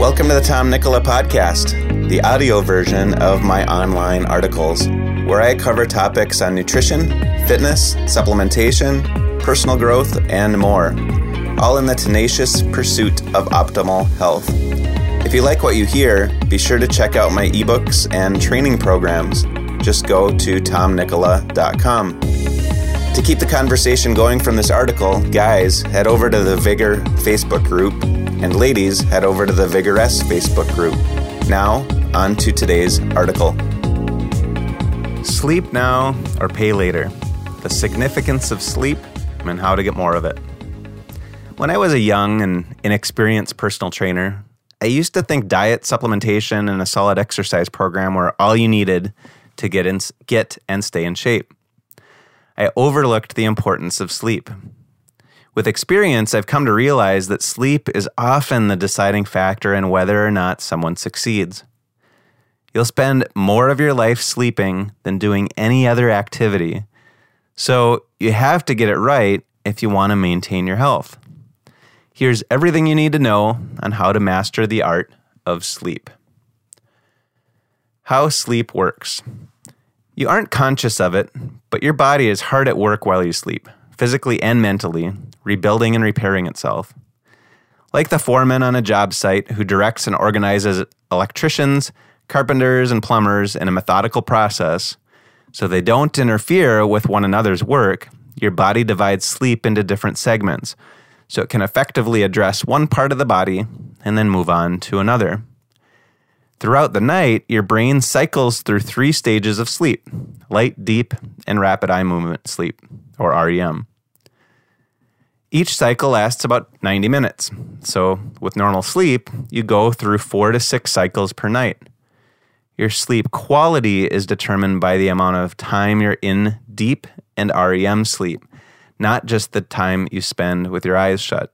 Welcome to the Tom Nicola Podcast, the audio version of my online articles, where I cover topics on nutrition, fitness, supplementation, personal growth, and more, all in the tenacious pursuit of optimal health. If you like what you hear, be sure to check out my ebooks and training programs. Just go to tomnicola.com. To keep the conversation going from this article, guys, head over to the Vigor Facebook group, and ladies, head over to the Vigoress Facebook group. Now, on to today's article. Sleep now or pay later. The significance of sleep and how to get more of it. When I was a young and inexperienced personal trainer, I used to think diet, supplementation, and a solid exercise program were all you needed to get and stay in shape. I overlooked the importance of sleep. With experience, I've come to realize that sleep is often the deciding factor in whether or not someone succeeds. You'll spend more of your life sleeping than doing any other activity, so you have to get it right if you want to maintain your health. Here's everything you need to know on how to master the art of sleep. How sleep works. You aren't conscious of it, but your body is hard at work while you sleep, physically and mentally, rebuilding and repairing itself. Like the foreman on a job site who directs and organizes electricians, carpenters, and plumbers in a methodical process so they don't interfere with one another's work, your body divides sleep into different segments so it can effectively address one part of the body and then move on to another. Throughout the night, your brain cycles through 3 stages of sleep: light, deep, and rapid eye movement sleep, or REM. Each cycle lasts about 90 minutes. So with normal sleep, you go through 4 to 6 cycles per night. Your sleep quality is determined by the amount of time you're in deep and REM sleep, not just the time you spend with your eyes shut.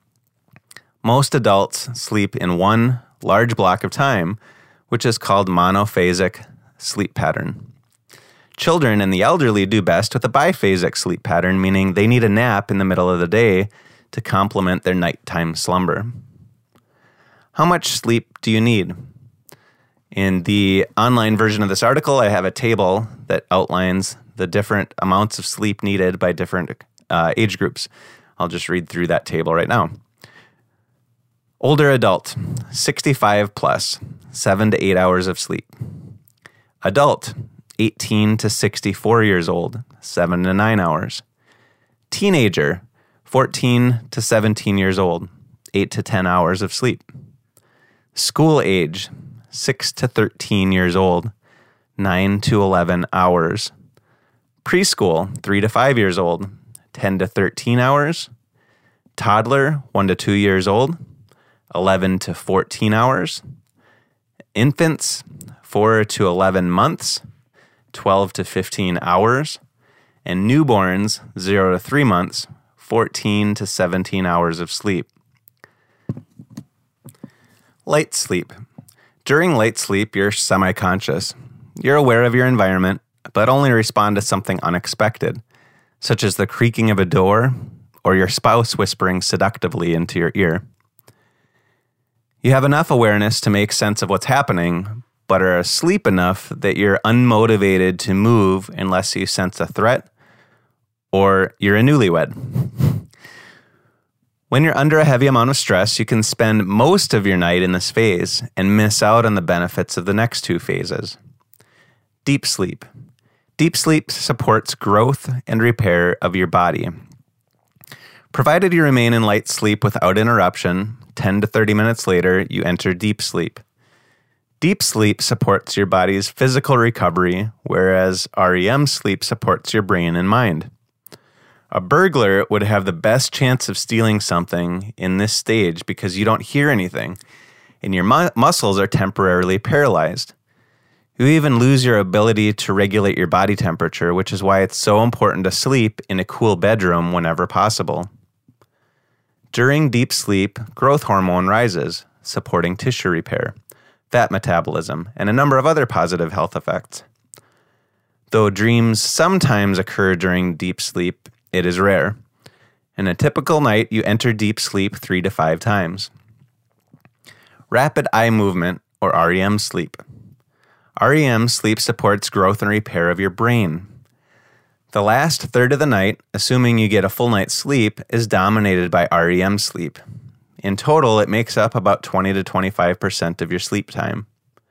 Most adults sleep in one large block of time, which is called monophasic sleep pattern. Children and the elderly do best with a biphasic sleep pattern, meaning they need a nap in the middle of the day to complement their nighttime slumber. How much sleep do you need? In the online version of this article, I have a table that outlines the different amounts of sleep needed by different age groups. I'll just read through that table right now. Older adult, 65 plus, 7 to 8 hours of sleep. Adult, 18 to 64 years old, 7 to 9 hours. Teenager, 14 to 17 years old, 8 to 10 hours of sleep. School age, 6 to 13 years old, 9 to 11 hours. Preschool, 3 to 5 years old, 10 to 13 hours. Toddler, 1 to 2 years old, 11 to 14 hours. Infants, 4 to 11 months, 12 to 15 hours, and newborns, 0 to 3 months, 14 to 17 hours of sleep. Light sleep. During light sleep, you're semi-conscious. You're aware of your environment, but only respond to something unexpected, such as the creaking of a door or your spouse whispering seductively into your ear. You have enough awareness to make sense of what's happening, but are asleep enough that you're unmotivated to move unless you sense a threat or you're a newlywed. When you're under a heavy amount of stress, you can spend most of your night in this phase and miss out on the benefits of the next 2 phases. Deep sleep. Deep sleep supports growth and repair of your body. Provided you remain in light sleep without interruption, 10 to 30 minutes later, you enter deep sleep. Deep sleep supports your body's physical recovery, whereas REM sleep supports your brain and mind. A burglar would have the best chance of stealing something in this stage because you don't hear anything, and your muscles are temporarily paralyzed. You even lose your ability to regulate your body temperature, which is why it's so important to sleep in a cool bedroom whenever possible. During deep sleep, growth hormone rises, supporting tissue repair, fat metabolism, and a number of other positive health effects. Though dreams sometimes occur during deep sleep, it is rare. In a typical night, you enter deep sleep 3 to 5 times. Rapid eye movement, or REM sleep. REM sleep supports growth and repair of your brain. The last third of the night, assuming you get a full night's sleep, is dominated by REM sleep. In total, it makes up about 20 to 25% of your sleep time.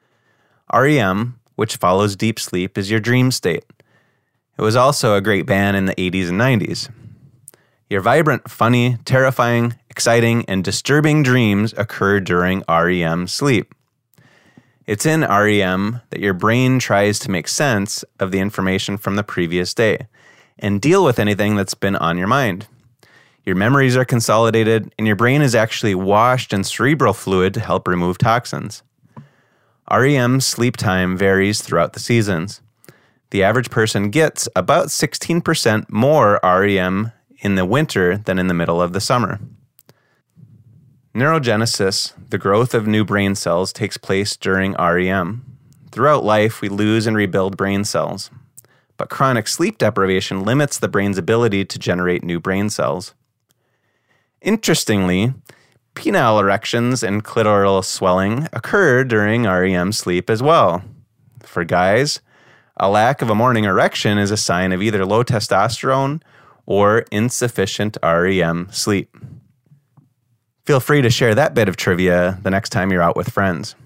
REM, which follows deep sleep, is your dream state. It was also a great band in the 80s and 90s. Your vibrant, funny, terrifying, exciting, and disturbing dreams occur during REM sleep. It's in REM that your brain tries to make sense of the information from the previous day and deal with anything that's been on your mind. Your memories are consolidated, and your brain is actually washed in cerebral fluid to help remove toxins. REM sleep time varies throughout the seasons. The average person gets about 16% more REM in the winter than in the middle of the summer. Neurogenesis, the growth of new brain cells, takes place during REM. Throughout life, we lose and rebuild brain cells. But chronic sleep deprivation limits the brain's ability to generate new brain cells. Interestingly, penile erections and clitoral swelling occur during REM sleep as well. For guys, a lack of a morning erection is a sign of either low testosterone or insufficient REM sleep. Feel free to share that bit of trivia the next time you're out with friends.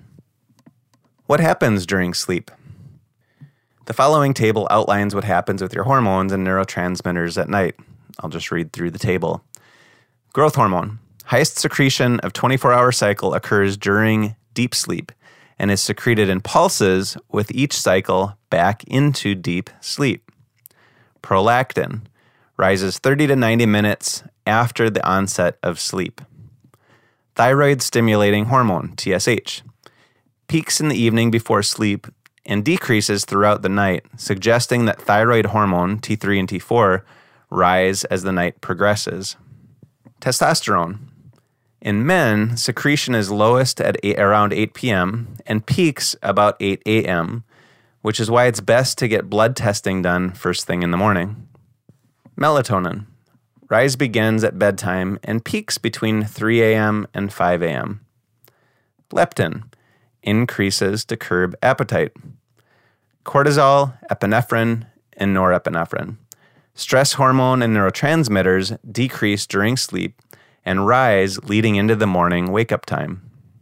What happens during sleep? The following table outlines what happens with your hormones and neurotransmitters at night. I'll just read through the table. Growth hormone. Highest secretion of 24-hour cycle occurs during deep sleep and is secreted in pulses with each cycle back into deep sleep. Prolactin rises 30 to 90 minutes after the onset of sleep. Thyroid stimulating hormone, TSH, peaks in the evening before sleep and decreases throughout the night, suggesting that thyroid hormone, T3 and T4, rise as the night progresses. Testosterone. In men, secretion is lowest at around 8 p.m. and peaks about 8 a.m., which is why it's best to get blood testing done first thing in the morning. Melatonin. Rise begins at bedtime and peaks between 3 a.m. and 5 a.m. Leptin. Increases to curb appetite. Cortisol, epinephrine, and norepinephrine. Stress hormone and neurotransmitters decrease during sleep and rise leading into the morning wake-up time.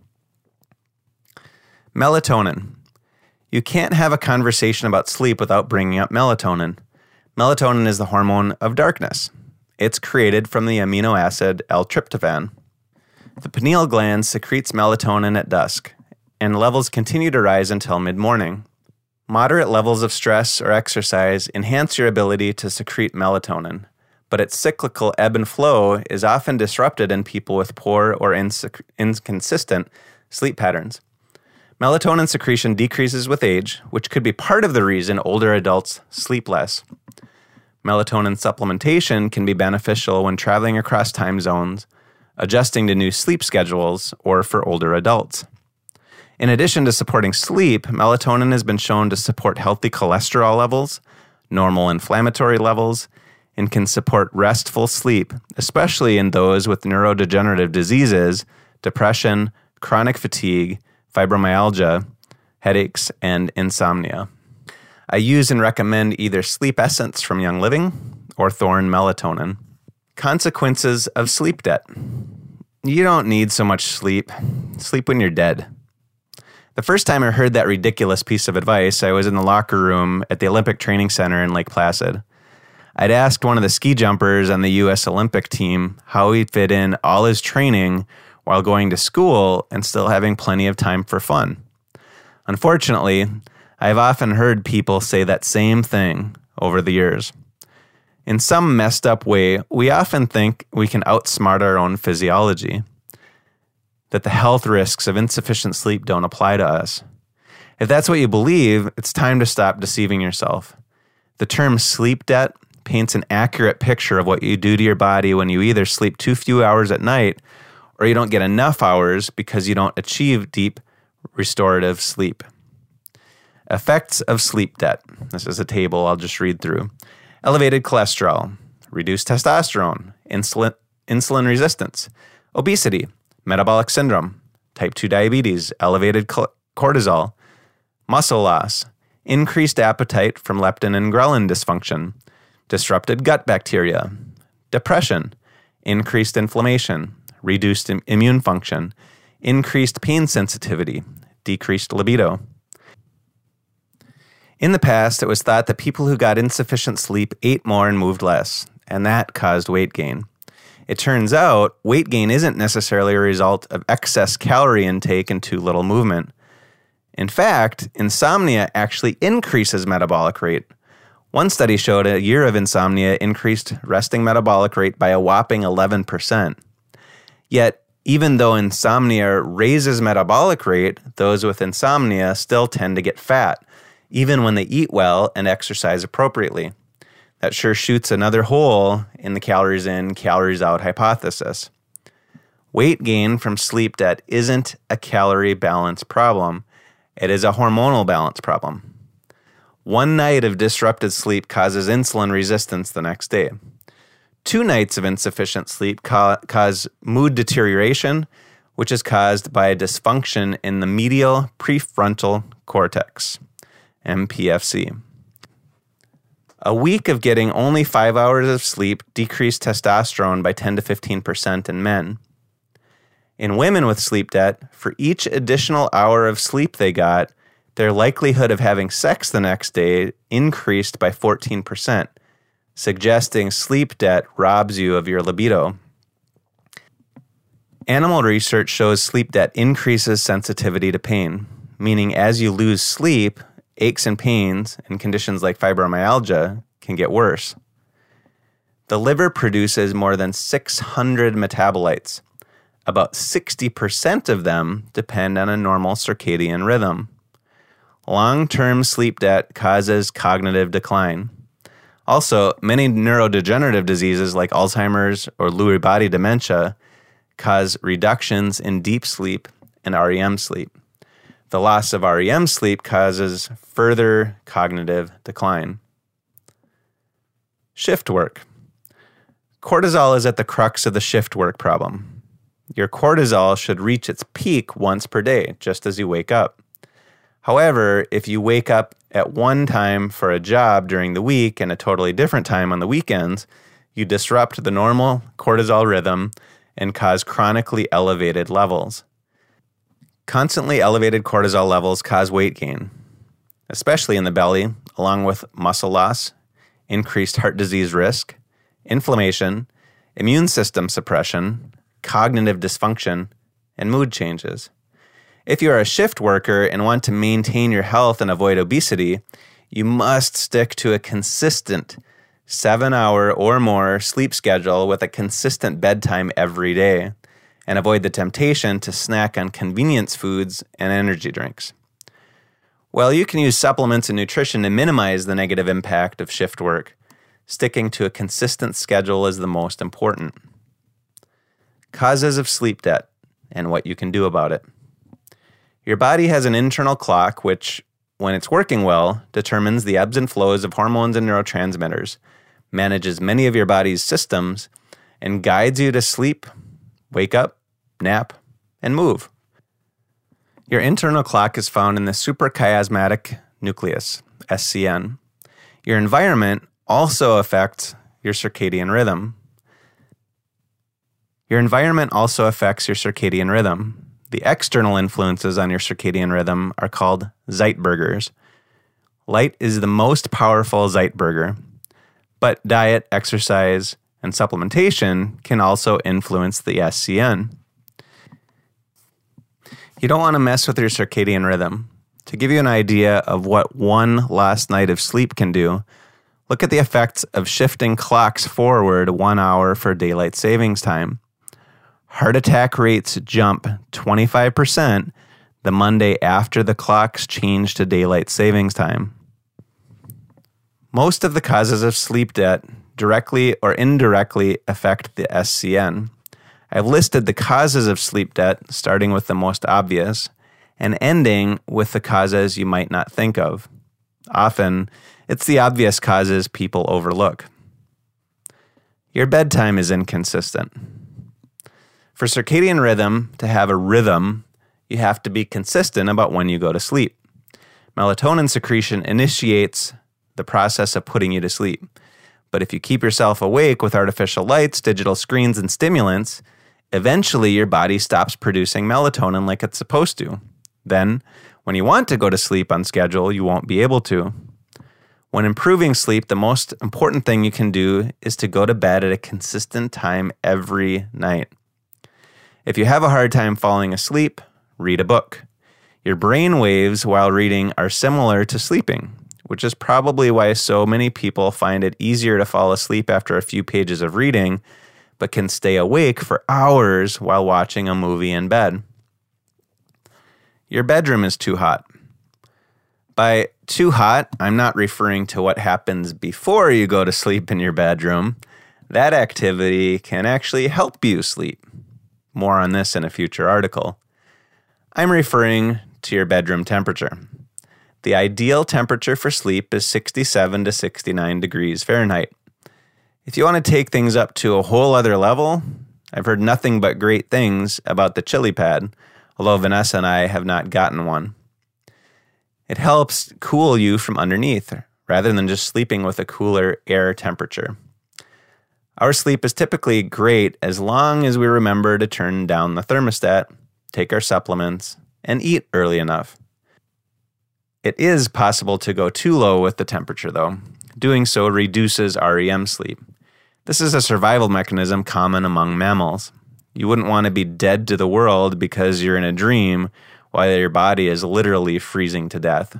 Melatonin. You can't have a conversation about sleep without bringing up melatonin. Melatonin is the hormone of darkness. It's created from the amino acid L-tryptophan. The pineal gland secretes melatonin at dusk, and levels continue to rise until mid-morning. Moderate levels of stress or exercise enhance your ability to secrete melatonin, but its cyclical ebb and flow is often disrupted in people with poor or inconsistent sleep patterns. Melatonin secretion decreases with age, which could be part of the reason older adults sleep less. Melatonin supplementation can be beneficial when traveling across time zones, adjusting to new sleep schedules, or for older adults. In addition to supporting sleep, melatonin has been shown to support healthy cholesterol levels, normal inflammatory levels, and can support restful sleep, especially in those with neurodegenerative diseases, depression, chronic fatigue, fibromyalgia, headaches, and insomnia. I use and recommend either Sleep Essence from Young Living or Thorne Melatonin. Consequences of sleep debt. You don't need so much sleep. Sleep when you're dead. The first time I heard that ridiculous piece of advice, I was in the locker room at the Olympic Training Center in Lake Placid. I'd asked one of the ski jumpers on the U.S. Olympic team how he'd fit in all his training while going to school and still having plenty of time for fun. Unfortunately, I've often heard people say that same thing over the years. In some messed up way, we often think we can outsmart our own physiology, that the health risks of insufficient sleep don't apply to us. If that's what you believe, it's time to stop deceiving yourself. The term sleep debt paints an accurate picture of what you do to your body when you either sleep too few hours at night or you don't get enough hours because you don't achieve deep restorative sleep. Effects of sleep debt. This is a table I'll just read through. Elevated cholesterol, reduced testosterone, insulin resistance, obesity, metabolic syndrome, type 2 diabetes, elevated cortisol, muscle loss, increased appetite from leptin and ghrelin dysfunction, disrupted gut bacteria, depression, increased inflammation, reduced immune function, increased pain sensitivity, decreased libido. In the past, it was thought that people who got insufficient sleep ate more and moved less, and that caused weight gain. It turns out weight gain isn't necessarily a result of excess calorie intake and too little movement. In fact, insomnia actually increases metabolic rate. One study showed a year of insomnia increased resting metabolic rate by a whopping 11%. Yet, even though insomnia raises metabolic rate, those with insomnia still tend to get fat, even when they eat well and exercise appropriately. That sure shoots another hole in the calories in, calories out hypothesis. Weight gain from sleep debt isn't a calorie balance problem. It is a hormonal balance problem. One night of disrupted sleep causes insulin resistance the next day. 2 nights of insufficient sleep cause mood deterioration, which is caused by a dysfunction in the medial prefrontal cortex, MPFC. A week of getting only 5 hours of sleep decreased testosterone by 10 to 15% in men. In women with sleep debt, for each additional hour of sleep they got, their likelihood of having sex the next day increased by 14%, suggesting sleep debt robs you of your libido. Animal research shows sleep debt increases sensitivity to pain, meaning as you lose sleep, aches and pains and conditions like fibromyalgia can get worse. The liver produces more than 600 metabolites. About 60% of them depend on a normal circadian rhythm. Long-term sleep debt causes cognitive decline. Also, many neurodegenerative diseases like Alzheimer's or Lewy body dementia cause reductions in deep sleep and REM sleep. The loss of REM sleep causes further cognitive decline. Shift work. Cortisol is at the crux of the shift work problem. Your cortisol should reach its peak once per day, just as you wake up. However, if you wake up at one time for a job during the week and a totally different time on the weekends, you disrupt the normal cortisol rhythm and cause chronically elevated levels. Constantly elevated cortisol levels cause weight gain, especially in the belly, along with muscle loss, increased heart disease risk, inflammation, immune system suppression, cognitive dysfunction, and mood changes. If you are a shift worker and want to maintain your health and avoid obesity, you must stick to a consistent 7-hour or more sleep schedule with a consistent bedtime every day, and avoid the temptation to snack on convenience foods and energy drinks. While you can use supplements and nutrition to minimize the negative impact of shift work, sticking to a consistent schedule is the most important. Causes of sleep debt and what you can do about it. Your body has an internal clock which, when it's working well, determines the ebbs and flows of hormones and neurotransmitters, manages many of your body's systems, and guides you to sleep, wake up, nap, and move. Your internal clock is found in the suprachiasmatic nucleus, SCN. Your environment also affects your circadian rhythm. The external influences on your circadian rhythm are called Zeitbergers. Light is the most powerful Zeitberger, but diet, exercise, and supplementation can also influence the SCN. You don't want to mess with your circadian rhythm. To give you an idea of what one last night of sleep can do, look at the effects of shifting clocks forward 1 hour for daylight savings time. Heart attack rates jump 25% the Monday after the clocks change to daylight savings time. Most of the causes of sleep debt directly or indirectly affect the SCN. I've listed the causes of sleep debt, starting with the most obvious, and ending with the causes you might not think of. Often, it's the obvious causes people overlook. Your bedtime is inconsistent. For circadian rhythm to have a rhythm, You have to be consistent about when you go to sleep. Melatonin secretion initiates the process of putting you to sleep. But if you keep yourself awake with artificial lights, digital screens, and stimulants, eventually your body stops producing melatonin like it's supposed to. Then, when you want to go to sleep on schedule, you won't be able to. When improving sleep, the most important thing you can do is to go to bed at a consistent time every night. If you have a hard time falling asleep, read a book. Your brain waves while reading are similar to sleeping, which is probably why so many people find it easier to fall asleep after a few pages of reading, but can stay awake for hours while watching a movie in bed. Your bedroom is too hot. By too hot, I'm not referring to what happens before you go to sleep in your bedroom. That activity can actually help you sleep. More on this in a future article. I'm referring to your bedroom temperature. The ideal temperature for sleep is 67 to 69 degrees Fahrenheit. If you want to take things up to a whole other level, I've heard nothing but great things about the chili pad, although Vanessa and I have not gotten one. It helps cool you from underneath, rather than just sleeping with a cooler air temperature. Our sleep is typically great as long as we remember to turn down the thermostat, take our supplements, and eat early enough. It is possible to go too low with the temperature, though. Doing so reduces REM sleep. This is a survival mechanism common among mammals. You wouldn't want to be dead to the world because you're in a dream while your body is literally freezing to death.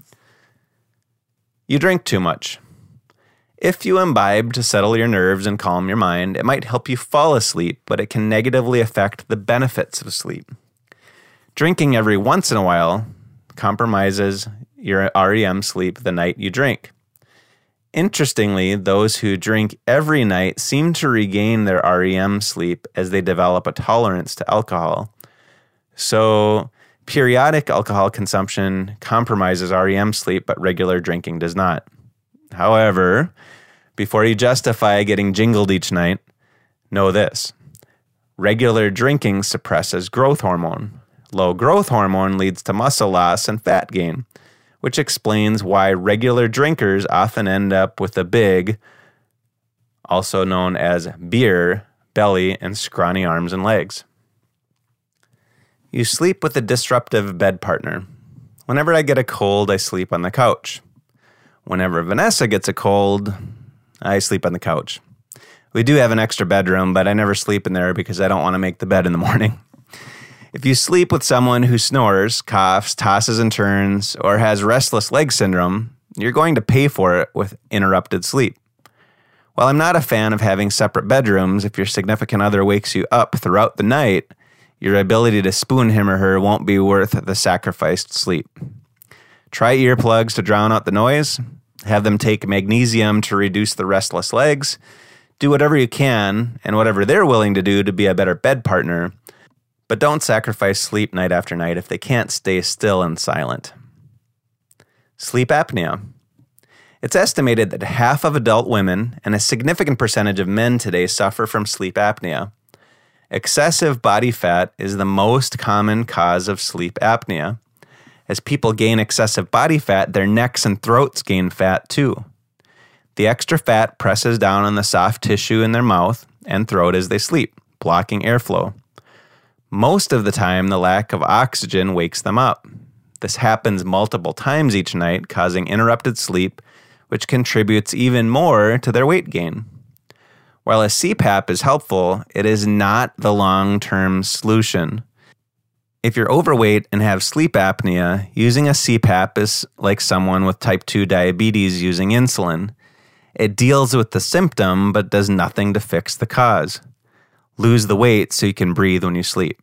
You drink too much. If you imbibe to settle your nerves and calm your mind, it might help you fall asleep, but it can negatively affect the benefits of sleep. Drinking every once in a while compromises your REM sleep the night you drink. Interestingly, those who drink every night seem to regain their REM sleep as they develop a tolerance to alcohol. So, periodic alcohol consumption compromises REM sleep, but regular drinking does not. However, before you justify getting jingled each night, know this. Regular drinking suppresses growth hormone. Low growth hormone leads to muscle loss and fat gain, which explains why regular drinkers often end up with a big, also known as beer, belly, and scrawny arms and legs. You sleep with a disruptive bed partner. Whenever I get a cold, I sleep on the couch. Whenever Vanessa gets a cold, I sleep on the couch. We do have an extra bedroom, but I never sleep in there because I don't want to make the bed in the morning. If you sleep with someone who snores, coughs, tosses and turns, or has restless leg syndrome, you're going to pay for it with interrupted sleep. While I'm not a fan of having separate bedrooms, if your significant other wakes you up throughout the night, your ability to spoon him or her won't be worth the sacrificed sleep. Try earplugs to drown out the noise. Have them take magnesium to reduce the restless legs. Do whatever you can and whatever they're willing to do to be a better bed partner. But don't sacrifice sleep night after night if they can't stay still and silent. Sleep apnea. It's estimated that half of adult women and a significant percentage of men today suffer from sleep apnea. Excessive body fat is the most common cause of sleep apnea. As people gain excessive body fat, their necks and throats gain fat too. The extra fat presses down on the soft tissue in their mouth and throat as they sleep, blocking airflow. Most of the time, the lack of oxygen wakes them up. This happens multiple times each night, causing interrupted sleep, which contributes even more to their weight gain. While a CPAP is helpful, it is not the long-term solution. If you're overweight and have sleep apnea, using a CPAP is like someone with type 2 diabetes using insulin. It deals with the symptom but does nothing to fix the cause. Lose the weight so you can breathe when you sleep.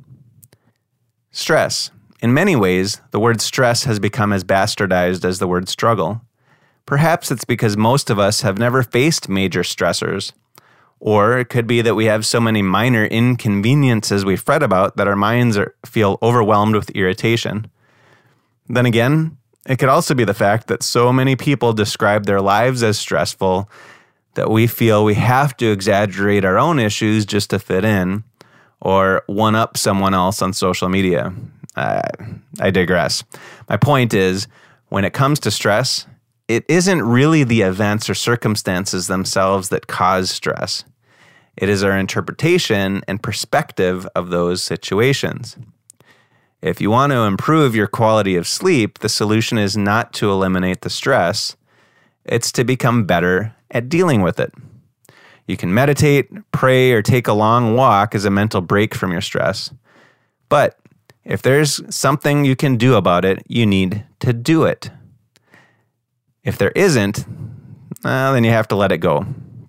Stress. In many ways, the word stress has become as bastardized as the word struggle. Perhaps it's because most of us have never faced major stressors. Or it could be that we have so many minor inconveniences we fret about that our minds feel overwhelmed with irritation. Then again, it could also be the fact that so many people describe their lives as stressful that we feel we have to exaggerate our own issues just to fit in, or one-up someone else on social media. I digress. My point is, when it comes to stress, it isn't really the events or circumstances themselves that cause stress. It is our interpretation and perspective of those situations. If you want to improve your quality of sleep, the solution is not to eliminate the stress. It's to become better at dealing with it. You can meditate, pray, or take a long walk as a mental break from your stress. But if there's something you can do about it, you need to do it. If there isn't, then you have to let it go.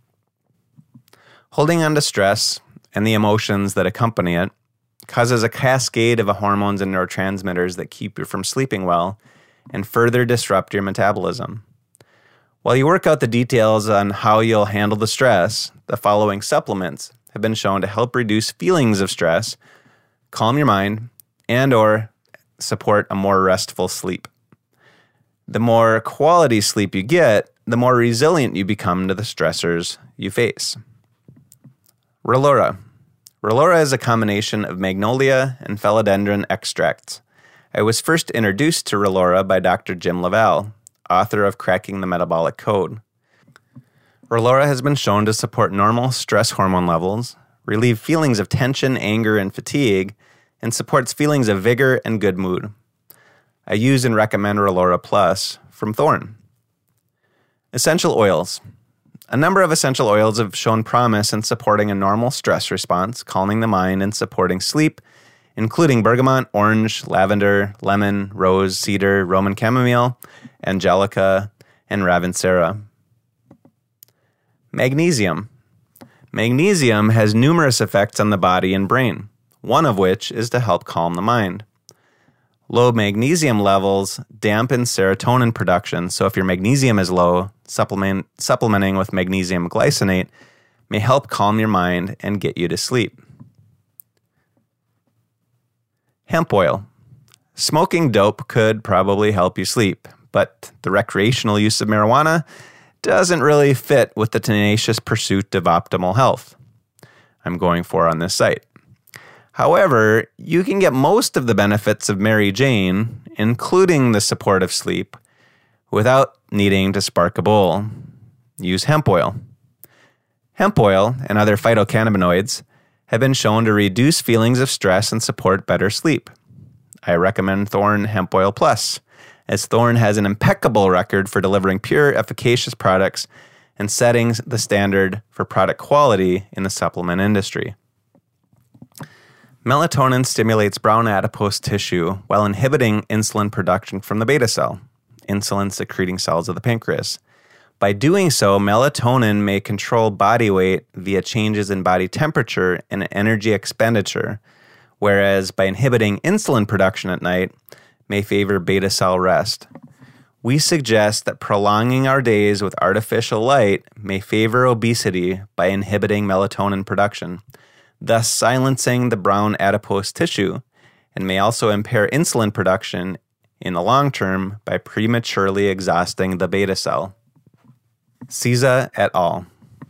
Holding on to stress and the emotions that accompany it causes a cascade of hormones and neurotransmitters that keep you from sleeping well and further disrupt your metabolism. While you work out the details on how you'll handle the stress, the following supplements have been shown to help reduce feelings of stress, calm your mind, and/or support a more restful sleep. The more quality sleep you get, the more resilient you become to the stressors you face. Relora. Relora is a combination of magnolia and philodendron extracts. I was first introduced to Relora by Dr. Jim LaValle, author of Cracking the Metabolic Code. Relora has been shown to support normal stress hormone levels, relieve feelings of tension, anger, and fatigue, and supports feelings of vigor and good mood. I use and recommend Relora Plus from Thorne. Essential oils. A number of essential oils have shown promise in supporting a normal stress response, calming the mind, and supporting sleep, including bergamot, orange, lavender, lemon, rose, cedar, Roman chamomile, angelica, and ravensara. Magnesium. Magnesium has numerous effects on the body and brain, one of which is to help calm the mind. Low magnesium levels dampen serotonin production, so if your magnesium is low, supplementing with magnesium glycinate may help calm your mind and get you to sleep. Hemp oil. Smoking dope could probably help you sleep, but the recreational use of marijuana doesn't really fit with the tenacious pursuit of optimal health I'm going for on this site. However, you can get most of the benefits of Mary Jane, including the support of sleep, without needing to spark a bowl. Use hemp oil. Hemp oil and other phytocannabinoids have been shown to reduce feelings of stress and support better sleep. I recommend Thorne Hemp Oil Plus, as Thorne has an impeccable record for delivering pure, efficacious products and setting the standard for product quality in the supplement industry. Melatonin stimulates brown adipose tissue while inhibiting insulin production from the beta cell, insulin-secreting cells of the pancreas. By doing so, melatonin may control body weight via changes in body temperature and energy expenditure, whereas by inhibiting insulin production at night, may favor beta cell rest. We suggest that prolonging our days with artificial light may favor obesity by inhibiting melatonin production, thus silencing the brown adipose tissue, and may also impair insulin production in the long term by prematurely exhausting the beta cell. Cisa et al.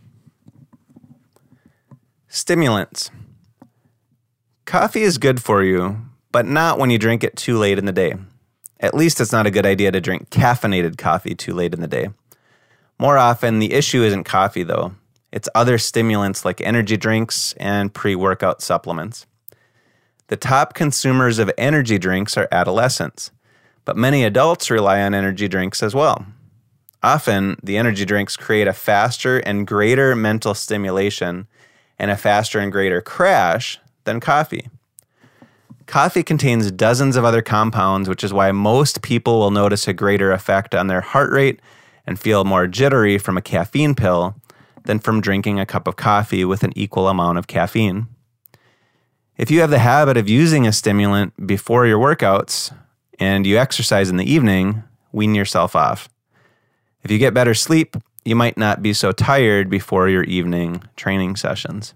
Stimulants. Coffee is good for you, but not when you drink it too late in the day. At least it's not a good idea to drink caffeinated coffee too late in the day. More often, the issue isn't coffee, though. It's other stimulants like energy drinks and pre-workout supplements. The top consumers of energy drinks are adolescents, but many adults rely on energy drinks as well. Often, the energy drinks create a faster and greater mental stimulation and a faster and greater crash than coffee. Coffee contains dozens of other compounds, which is why most people will notice a greater effect on their heart rate and feel more jittery from a caffeine pill than from drinking a cup of coffee with an equal amount of caffeine. If you have the habit of using a stimulant before your workouts and you exercise in the evening, wean yourself off. If you get better sleep, you might not be so tired before your evening training sessions.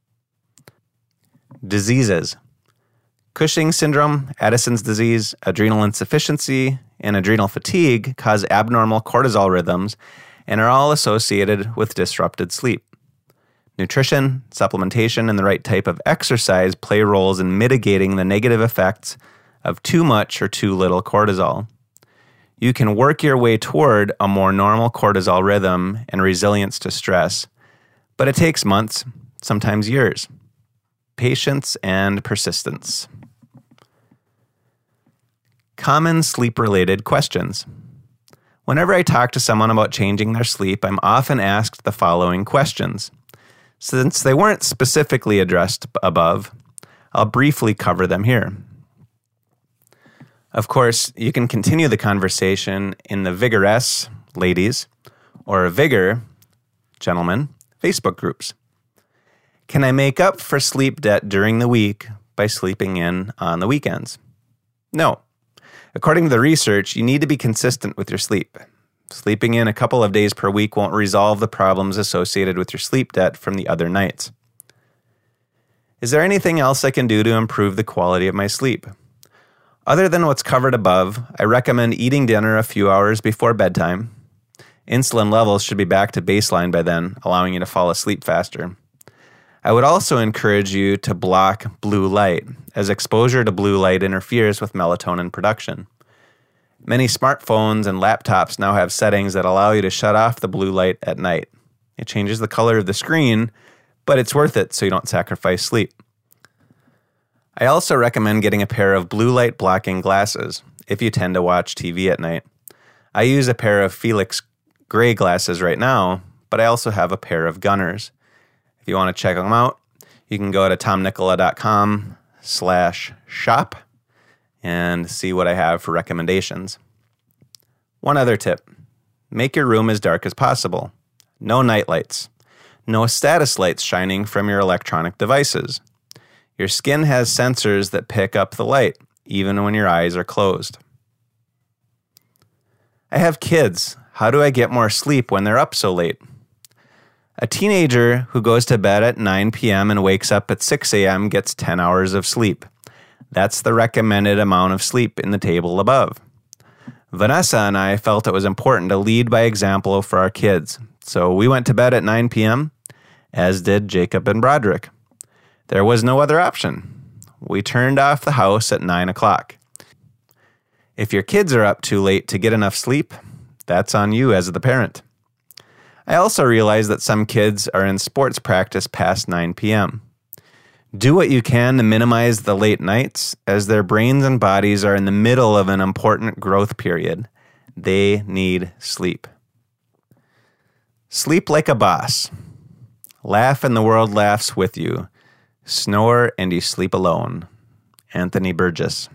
Diseases. Cushing's syndrome, Addison's disease, adrenal insufficiency, and adrenal fatigue cause abnormal cortisol rhythms and are all associated with disrupted sleep. Nutrition, supplementation, and the right type of exercise play roles in mitigating the negative effects of too much or too little cortisol. You can work your way toward a more normal cortisol rhythm and resilience to stress, but it takes months, sometimes years. Patience and persistence. Common sleep-related questions. Whenever I talk to someone about changing their sleep, I'm often asked the following questions. Since they weren't specifically addressed above, I'll briefly cover them here. Of course, you can continue the conversation in the Vigorous, ladies, or Vigor, gentlemen, Facebook groups. Can I make up for sleep debt during the week by sleeping in on the weekends? No. According to the research, you need to be consistent with your sleep. Sleeping in a couple of days per week won't resolve the problems associated with your sleep debt from the other nights. Is there anything else I can do to improve the quality of my sleep? Other than what's covered above, I recommend eating dinner a few hours before bedtime. Insulin levels should be back to baseline by then, allowing you to fall asleep faster. I would also encourage you to block blue light, as exposure to blue light interferes with melatonin production. Many smartphones and laptops now have settings that allow you to shut off the blue light at night. It changes the color of the screen, but it's worth it so you don't sacrifice sleep. I also recommend getting a pair of blue light blocking glasses if you tend to watch TV at night. I use a pair of Felix gray glasses right now, but I also have a pair of Gunners. If you want to check them out, you can go to tomnicola.com/shop and see what I have for recommendations. One other tip. Make your room as dark as possible. No night lights. No status lights shining from your electronic devices. Your skin has sensors that pick up the light, even when your eyes are closed. I have kids. How do I get more sleep when they're up so late? A teenager who goes to bed at 9 p.m. and wakes up at 6 a.m. gets 10 hours of sleep. That's the recommended amount of sleep in the table above. Vanessa and I felt it was important to lead by example for our kids, so we went to bed at 9 p.m., as did Jacob and Broderick. There was no other option. We turned off the house at 9 o'clock. If your kids are up too late to get enough sleep, that's on you as the parent. I also realize that some kids are in sports practice past 9 p.m. Do what you can to minimize the late nights, as their brains and bodies are in the middle of an important growth period. They need sleep. Sleep like a boss. Laugh and the world laughs with you. Snore and you sleep alone. Anthony Burgess.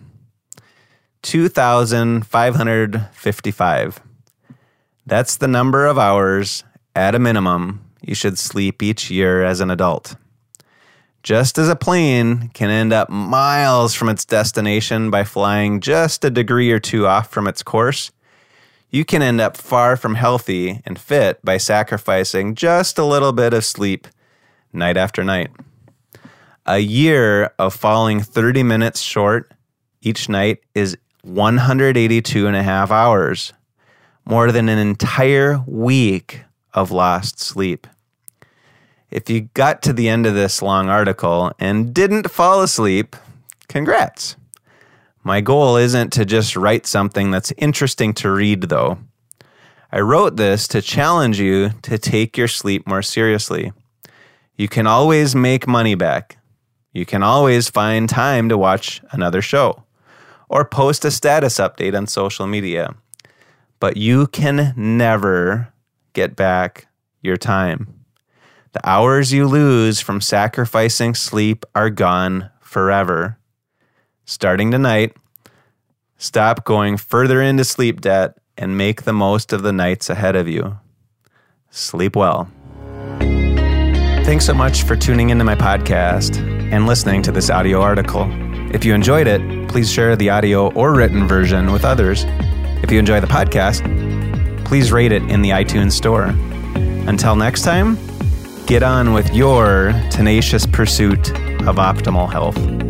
2,555. That's the number of hours, at a minimum, you should sleep each year as an adult. Just as a plane can end up miles from its destination by flying just a degree or two off from its course, you can end up far from healthy and fit by sacrificing just a little bit of sleep night after night. A year of falling 30 minutes short each night is 182.5 hours, more than an entire week of lost sleep. If you got to the end of this long article and didn't fall asleep, congrats. My goal isn't to just write something that's interesting to read, though. I wrote this to challenge you to take your sleep more seriously. You can always make money back. You can always find time to watch another show or post a status update on social media. But you can never get back your time. The hours you lose from sacrificing sleep are gone forever. Starting tonight, stop going further into sleep debt and make the most of the nights ahead of you. Sleep well. Thanks so much for tuning into my podcast and listening to this audio article. If you enjoyed it, please share the audio or written version with others. If you enjoy the podcast, please rate it in the iTunes store. Until next time, get on with your tenacious pursuit of optimal health.